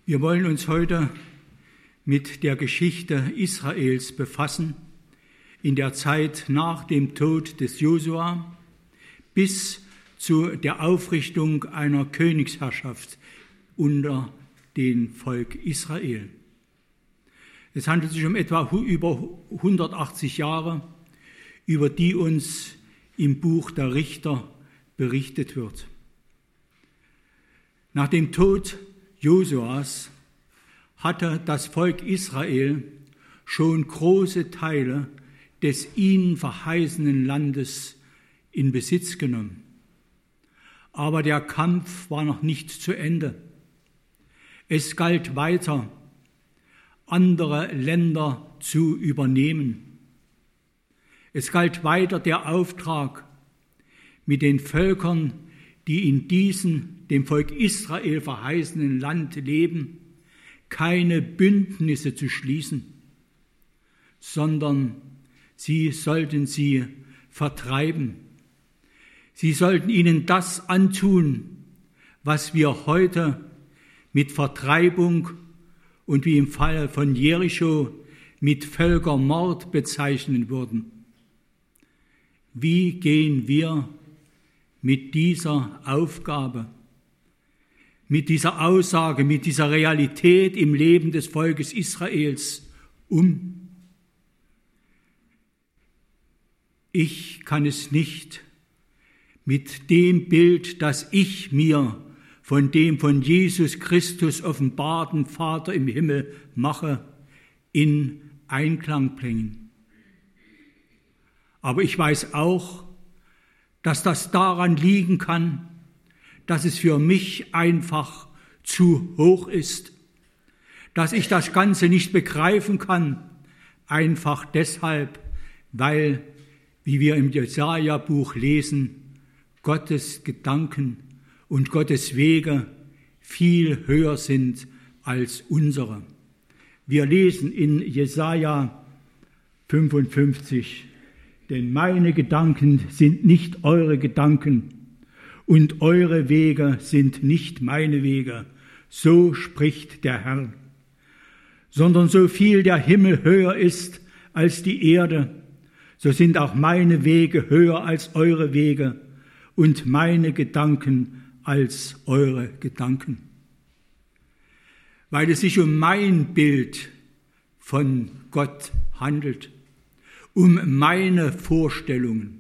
Wir wollen uns heute mit der Geschichte Israels befassen, in der Zeit nach dem Tod des Josua bis zu der Aufrichtung einer Königsherrschaft unter dem Volk Israel. Es handelt sich um etwa über 180 Jahre, über die uns im Buch der Richter berichtet wird. Nach dem Tod Josuas hatte das Volk Israel schon große Teile des ihnen verheißenen Landes in Besitz genommen. Aber der Kampf war noch nicht zu Ende. Es galt weiter, andere Länder zu übernehmen. Es galt weiter der Auftrag, mit den Völkern, die in diesem dem Volk Israel verheißenen Land leben, keine Bündnisse zu schließen, sondern sie sollten sie vertreiben. Sie sollten ihnen das antun, was wir heute mit Vertreibung und wie im Fall von Jericho mit Völkermord bezeichnen würden. Wie gehen wir mit dieser Aufgabe, mit dieser Aussage, mit dieser Realität im Leben des Volkes Israels um? Ich kann es nicht mit dem Bild, das ich mir von dem von Jesus Christus offenbarten Vater im Himmel mache, in Einklang bringen. Aber ich weiß auch, dass das daran liegen kann, dass es für mich einfach zu hoch ist, dass ich das Ganze nicht begreifen kann, einfach deshalb, weil, wie wir im Jesaja-Buch lesen, Gottes Gedanken und Gottes Wege viel höher sind als unsere. Wir lesen in Jesaja 55, denn meine Gedanken sind nicht eure Gedanken und eure Wege sind nicht meine Wege, so spricht der Herr. Sondern so viel der Himmel höher ist als die Erde, so sind auch meine Wege höher als eure Wege und meine Gedanken als eure Gedanken. Weil es sich um mein Bild von Gott handelt, um meine Vorstellungen,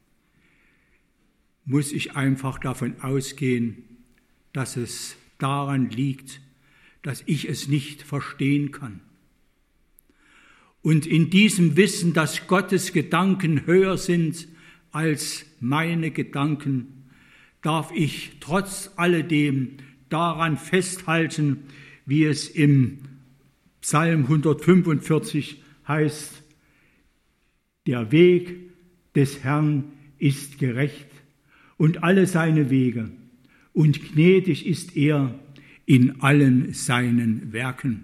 muss ich einfach davon ausgehen, dass es daran liegt, dass ich es nicht verstehen kann. Und in diesem Wissen, dass Gottes Gedanken höher sind als meine Gedanken, darf ich trotz alledem daran festhalten, wie es im Psalm 145 heißt: Der Weg des Herrn ist gerecht und alle seine Wege, und gnädig ist er in allen seinen Werken.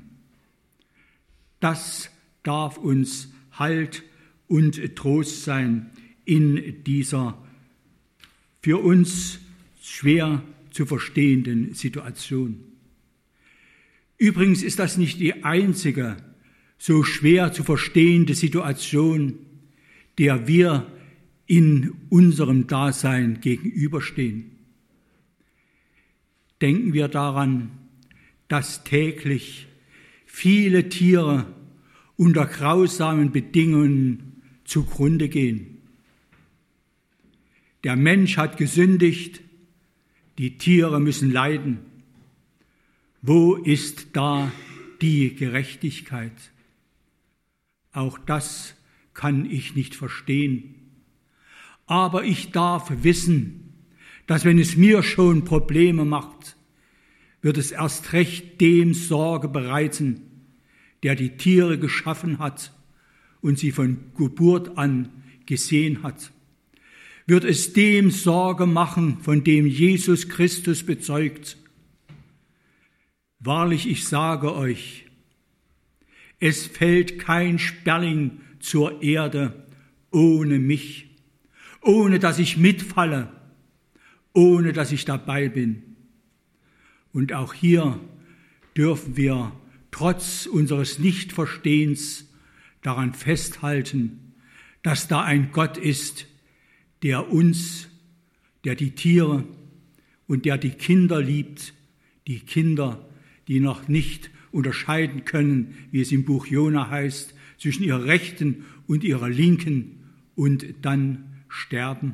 Das darf uns Halt und Trost sein in dieser für uns schwer zu verstehenden Situation. Übrigens ist das nicht die einzige so schwer zu verstehende Situation, der wir in unserem Dasein gegenüberstehen. Denken wir daran, dass täglich viele Tiere unter grausamen Bedingungen zugrunde gehen. Der Mensch hat gesündigt, die Tiere müssen leiden. Wo ist da die Gerechtigkeit? Auch das kann ich nicht verstehen. Aber ich darf wissen, dass wenn es mir schon Probleme macht, wird es erst recht dem Sorge bereiten, der die Tiere geschaffen hat und sie von Geburt an gesehen hat. Wird es dem Sorge machen, von dem Jesus Christus bezeugt: Wahrlich, ich sage euch, es fällt kein Sperling zur Erde ohne mich, ohne dass ich mitfalle, ohne dass ich dabei bin. Und auch hier dürfen wir trotz unseres Nichtverstehens daran festhalten, dass da ein Gott ist, der uns, der die Tiere und der die Kinder liebt, die Kinder, die noch nicht unterscheiden können, wie es im Buch Jona heißt, zwischen ihrer rechten und ihrer linken und dann sterben.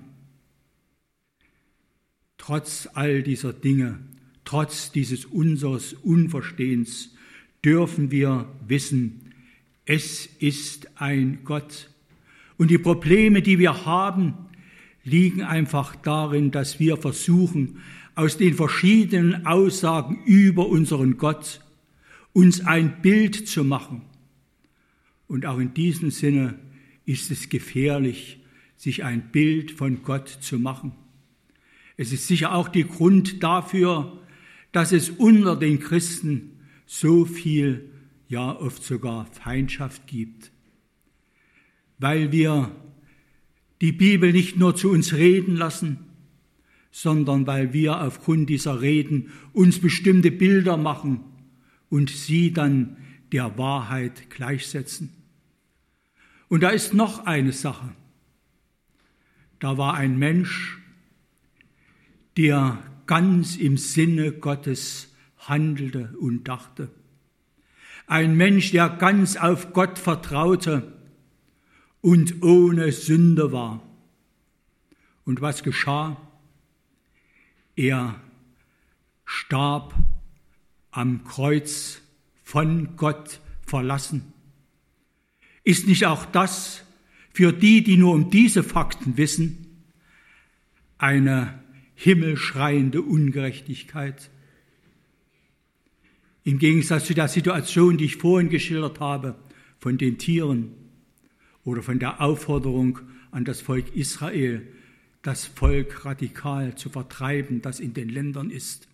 Trotz all dieser Dinge, trotz dieses unseres Unverstehens, dürfen wir wissen, es ist ein Gott. Und die Probleme, die wir haben, liegen einfach darin, dass wir versuchen, aus den verschiedenen Aussagen über unseren Gott uns ein Bild zu machen. Und auch in diesem Sinne ist es gefährlich, sich ein Bild von Gott zu machen. Es ist sicher auch der Grund dafür, dass es unter den Christen so viel, ja oft sogar Feindschaft gibt. Weil wir die Bibel nicht nur zu uns reden lassen, sondern weil wir aufgrund dieser Reden uns bestimmte Bilder machen und sie dann der Wahrheit gleichsetzen. Und da ist noch eine Sache. Da war ein Mensch, der ganz im Sinne Gottes handelte und dachte. Ein Mensch, der ganz auf Gott vertraute und ohne Sünde war. Und was geschah? Er starb am Kreuz, von Gott verlassen. Ist nicht auch das für die, die nur um diese Fakten wissen, eine himmelschreiende Ungerechtigkeit? Im Gegensatz zu der Situation, die ich vorhin geschildert habe, von den Tieren oder von der Aufforderung an das Volk Israel, das Volk radikal zu vertreiben, das in den Ländern ist,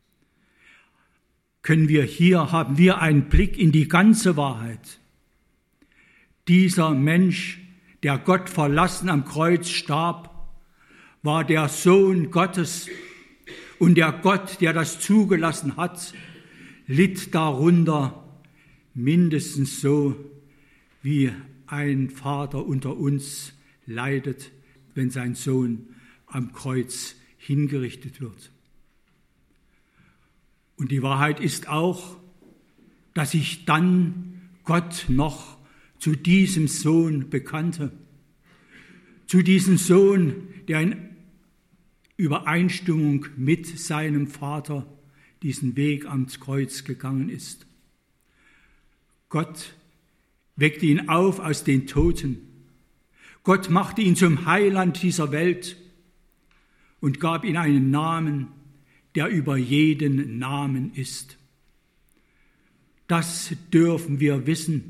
haben wir einen Blick in die ganze Wahrheit. Dieser Mensch, der Gott verlassen am Kreuz starb, war der Sohn Gottes, und der Gott, der das zugelassen hat, litt darunter mindestens so, wie ein Vater unter uns leidet, wenn sein Sohn am Kreuz hingerichtet wird. Und die Wahrheit ist auch, dass sich dann Gott noch zu diesem Sohn bekannte, zu diesem Sohn, der in Übereinstimmung mit seinem Vater diesen Weg ans Kreuz gegangen ist. Gott weckte ihn auf aus den Toten. Gott machte ihn zum Heiland dieser Welt und gab ihm einen Namen, der über jeden Namen ist. Das dürfen wir wissen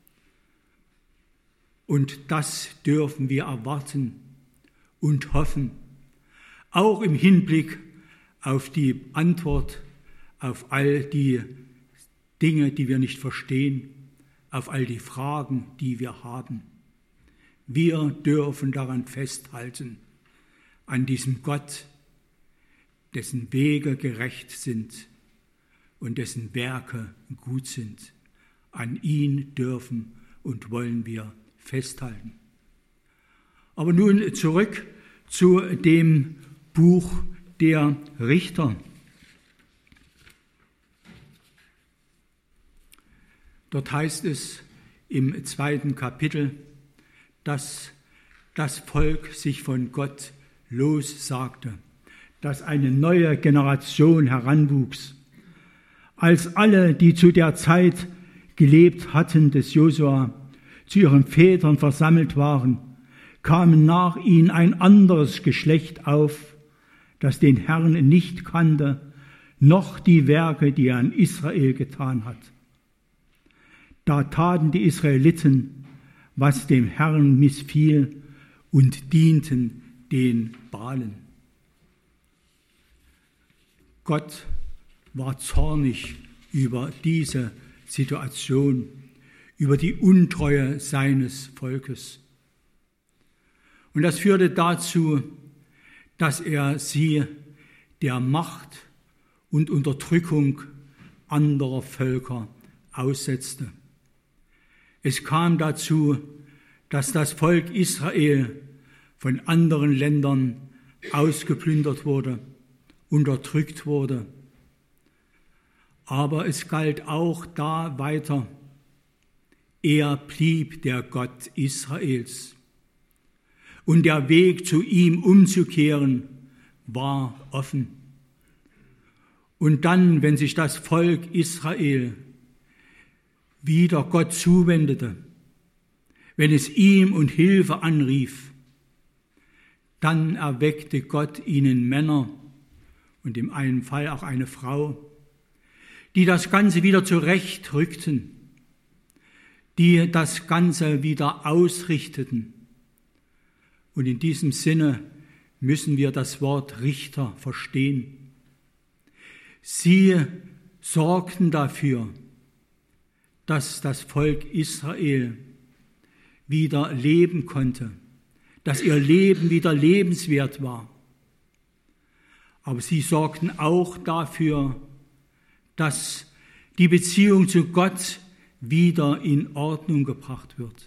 und das dürfen wir erwarten und hoffen, auch im Hinblick auf die Antwort auf all die Dinge, die wir nicht verstehen, auf all die Fragen, die wir haben. Wir dürfen daran festhalten, an diesem Gott, dessen Wege gerecht sind und dessen Werke gut sind. An ihn dürfen und wollen wir festhalten. Aber nun zurück zu dem Buch der Richter. Dort heißt es im 2. Kapitel, dass das Volk sich von Gott lossagte, dass eine neue Generation heranwuchs. Als alle, die zu der Zeit gelebt hatten des Josua, zu ihren Vätern versammelt waren, kamen nach ihnen ein anderes Geschlecht auf, das den Herrn nicht kannte, noch die Werke, die er an Israel getan hat. Da taten die Israeliten, was dem Herrn missfiel, und dienten den Baalen. Gott war zornig über diese Situation, über die Untreue seines Volkes. Und das führte dazu, dass er sie der Macht und Unterdrückung anderer Völker aussetzte. Es kam dazu, dass das Volk Israel von anderen Ländern ausgeplündert wurde, unterdrückt wurde. Aber es galt auch da weiter, er blieb der Gott Israels. Und der Weg zu ihm umzukehren war offen. Und dann, wenn sich das Volk Israel wieder Gott zuwendete, wenn es ihm um Hilfe anrief, dann erweckte Gott ihnen Männer und im einen Fall auch eine Frau, die das Ganze wieder zurechtrückten, die das Ganze wieder ausrichteten. Und in diesem Sinne müssen wir das Wort Richter verstehen. Sie sorgten dafür, dass das Volk Israel wieder leben konnte, dass ihr Leben wieder lebenswert war. Aber sie sorgten auch dafür, dass die Beziehung zu Gott wieder in Ordnung gebracht wird.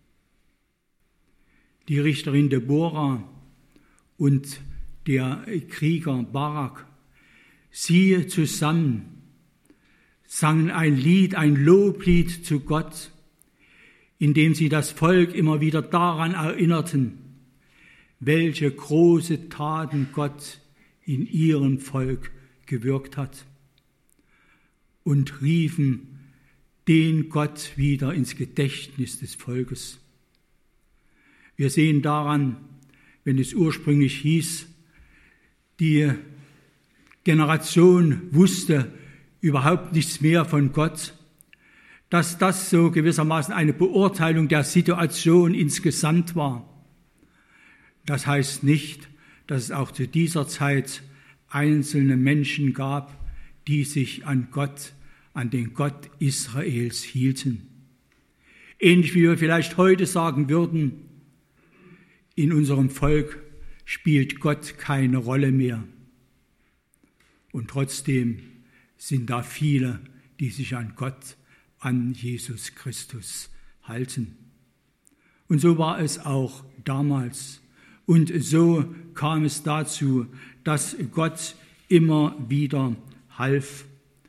Die Richterin Deborah und der Krieger Barak, sie zusammen sangen ein Lied, ein Loblied zu Gott, in dem sie das Volk immer wieder daran erinnerten, welche große Taten Gott in ihrem Volk gewirkt hat, und riefen den Gott wieder ins Gedächtnis des Volkes. Wir sehen daran, wenn es ursprünglich hieß, die Generation wusste überhaupt nichts mehr von Gott, dass das so gewissermaßen eine Beurteilung der Situation insgesamt war. Das heißt nicht, dass es auch zu dieser Zeit einzelne Menschen gab, die sich an Gott, an den Gott Israels hielten. Ähnlich wie wir vielleicht heute sagen würden, in unserem Volk spielt Gott keine Rolle mehr. Und trotzdem sind da viele, die sich an Gott, an Jesus Christus halten. Und so war es auch damals. Und so kam es dazu, dass Gott immer wieder half.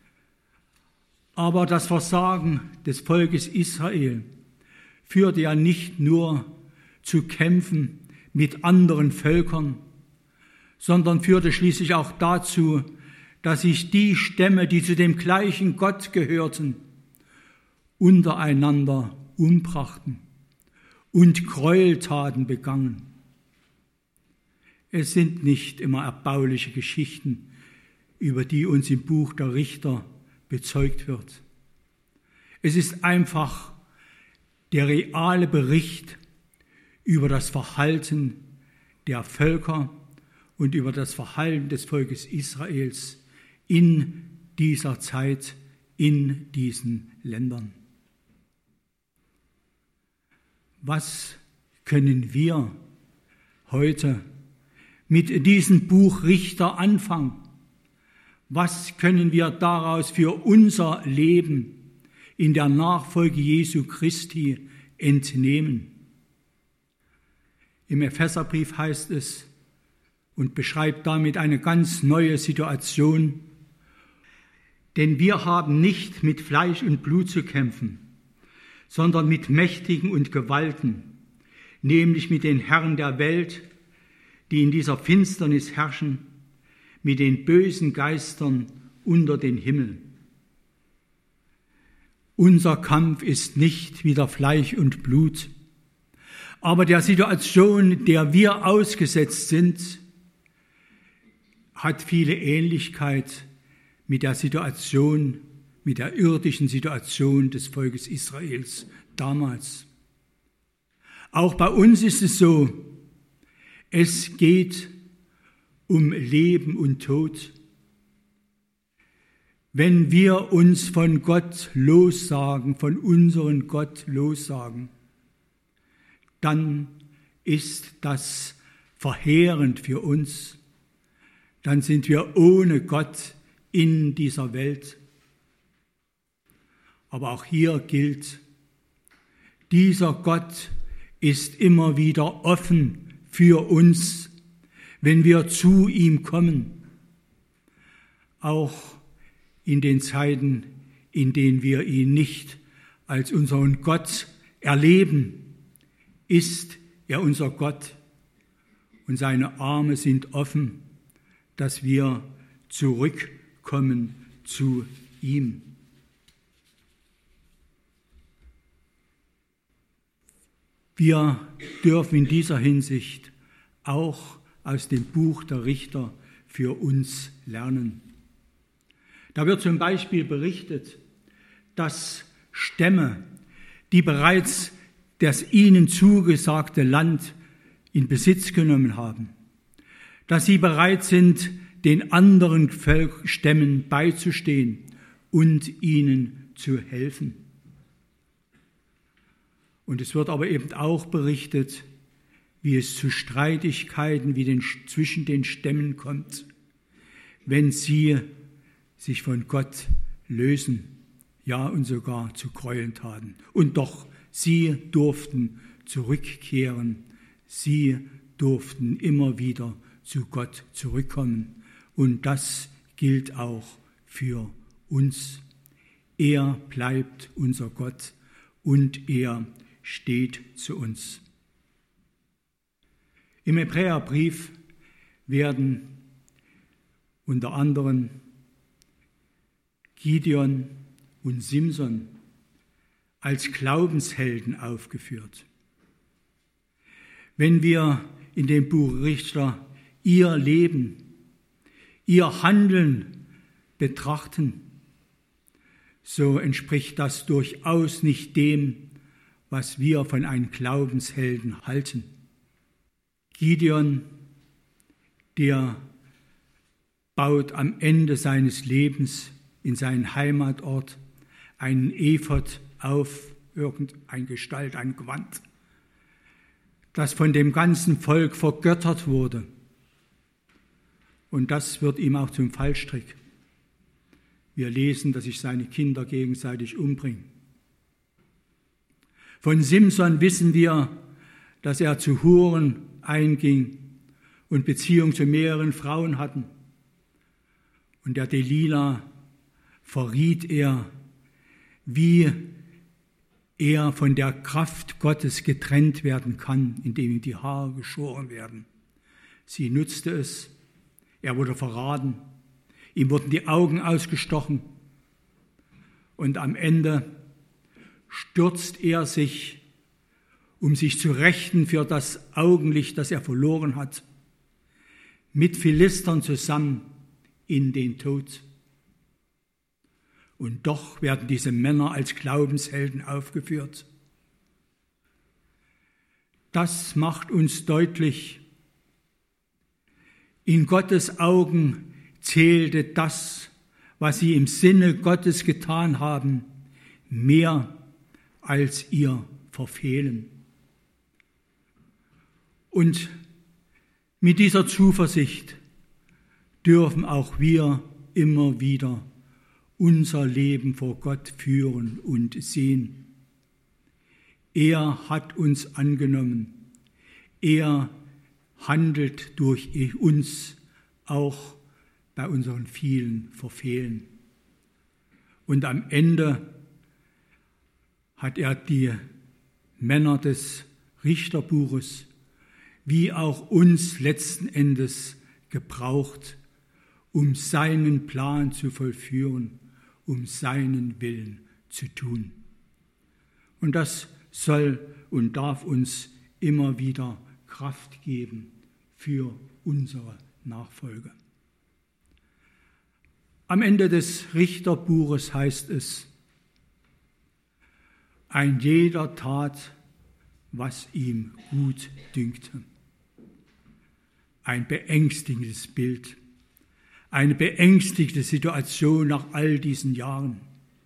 Aber das Versagen des Volkes Israel führte ja nicht nur zu Kämpfen mit anderen Völkern, sondern führte schließlich auch dazu, dass sich die Stämme, die zu dem gleichen Gott gehörten, untereinander umbrachten und Gräueltaten begangen. Es sind nicht immer erbauliche Geschichten, über die uns im Buch der Richter bezeugt wird. Es ist einfach der reale Bericht über das Verhalten der Völker und über das Verhalten des Volkes Israels in dieser Zeit, in diesen Ländern. Was können wir heute mit diesem Buch Richter anfangen? Was können wir daraus für unser Leben in der Nachfolge Jesu Christi entnehmen? Im Epheserbrief heißt es und beschreibt damit eine ganz neue Situation, denn wir haben nicht mit Fleisch und Blut zu kämpfen, sondern mit Mächtigen und Gewalten, nämlich mit den Herren der Welt, die in dieser Finsternis herrschen, mit den bösen Geistern unter den Himmeln. Unser Kampf ist nicht wieder Fleisch und Blut, aber der Situation, der wir ausgesetzt sind, hat viele Ähnlichkeit mit der Situation, mit der irdischen Situation des Volkes Israels damals. Auch bei uns ist es so, es geht um Leben und Tod. Wenn wir uns von Gott lossagen, von unserem Gott lossagen, dann ist das verheerend für uns. Dann sind wir ohne Gott in dieser Welt. Aber auch hier gilt, dieser Gott ist immer wieder offen für uns, wenn wir zu ihm kommen. Auch in den Zeiten, in denen wir ihn nicht als unseren Gott erleben, ist er unser Gott und seine Arme sind offen, dass wir zurückkommen zu ihm. Wir dürfen in dieser Hinsicht auch aus dem Buch der Richter für uns lernen. Da wird zum Beispiel berichtet, dass Stämme, die bereits das ihnen zugesagte Land in Besitz genommen haben, dass sie bereit sind, den anderen Stämmen beizustehen und ihnen zu helfen. Und es wird aber eben auch berichtet, wie es zu Streitigkeiten zwischen den Stämmen kommt, wenn sie sich von Gott lösen, ja und sogar zu Gräueltaten. Und doch, sie durften zurückkehren, sie durften immer wieder zu Gott zurückkommen. Und das gilt auch für uns. Er bleibt unser Gott und er steht zu uns. Im Hebräerbrief werden unter anderem Gideon und Simson als Glaubenshelden aufgeführt. Wenn wir in dem Buch Richter ihr Leben, ihr Handeln betrachten, so entspricht das durchaus nicht dem, was wir von einem Glaubenshelden halten. Gideon, der baut am Ende seines Lebens in seinen Heimatort einen Ephod auf, irgendeine Gestalt, ein Gewand, das von dem ganzen Volk vergöttert wurde. Und das wird ihm auch zum Fallstrick. Wir lesen, dass sich seine Kinder gegenseitig umbringen. Von Simson wissen wir, dass er zu Huren einging und Beziehung zu mehreren Frauen hatten. Und der Delila verriet er, wie er von der Kraft Gottes getrennt werden kann, indem ihm die Haare geschoren werden. Sie nutzte es, er wurde verraten, ihm wurden die Augen ausgestochen und am Ende stürzt er sich, um sich zu rächen für das Augenlicht, das er verloren hat, mit Philistern zusammen in den Tod. Und doch werden diese Männer als Glaubenshelden aufgeführt. Das macht uns deutlich, in Gottes Augen zählte das, was sie im Sinne Gottes getan haben, mehr als ihr Verfehlen. Und mit dieser Zuversicht dürfen auch wir immer wieder unser Leben vor Gott führen und sehen. Er hat uns angenommen. Er handelt durch uns auch bei unseren vielen Verfehlen. Und am Ende hat er die Männer des Richterbuches wie auch uns letzten Endes gebraucht, um seinen Plan zu vollführen, um seinen Willen zu tun. Und das soll und darf uns immer wieder Kraft geben für unsere Nachfolge. Am Ende des Richterbuches heißt es: Ein jeder tat, was ihm gut dünkte. Ein beängstigendes Bild, eine beängstigende Situation nach all diesen Jahren.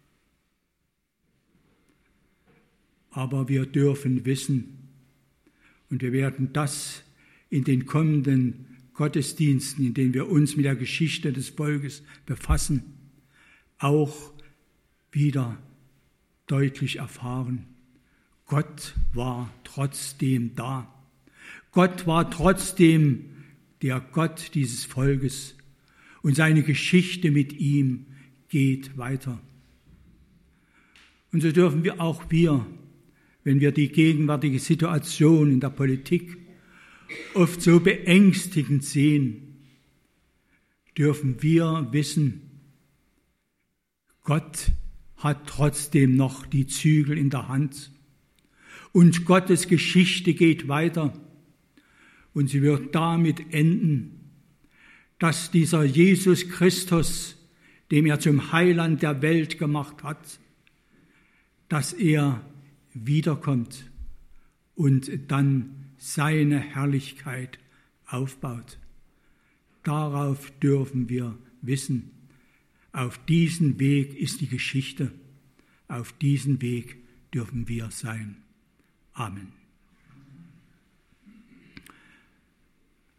Aber wir dürfen wissen, und wir werden das in den kommenden Gottesdiensten, in denen wir uns mit der Geschichte des Volkes befassen, auch wieder deutlich erfahren. Gott war trotzdem da. Gott war trotzdem der Gott dieses Volkes und seine Geschichte mit ihm geht weiter. Und so dürfen wir auch wenn wir die gegenwärtige Situation in der Politik oft so beängstigend sehen, dürfen wir wissen, Gott hat trotzdem noch die Zügel in der Hand. Und Gottes Geschichte geht weiter. Und sie wird damit enden, dass dieser Jesus Christus, dem er zum Heiland der Welt gemacht hat, dass er wiederkommt und dann seine Herrlichkeit aufbaut. Darauf dürfen wir wissen. Auf diesen Weg ist die Geschichte. Auf diesen Weg dürfen wir sein. Amen.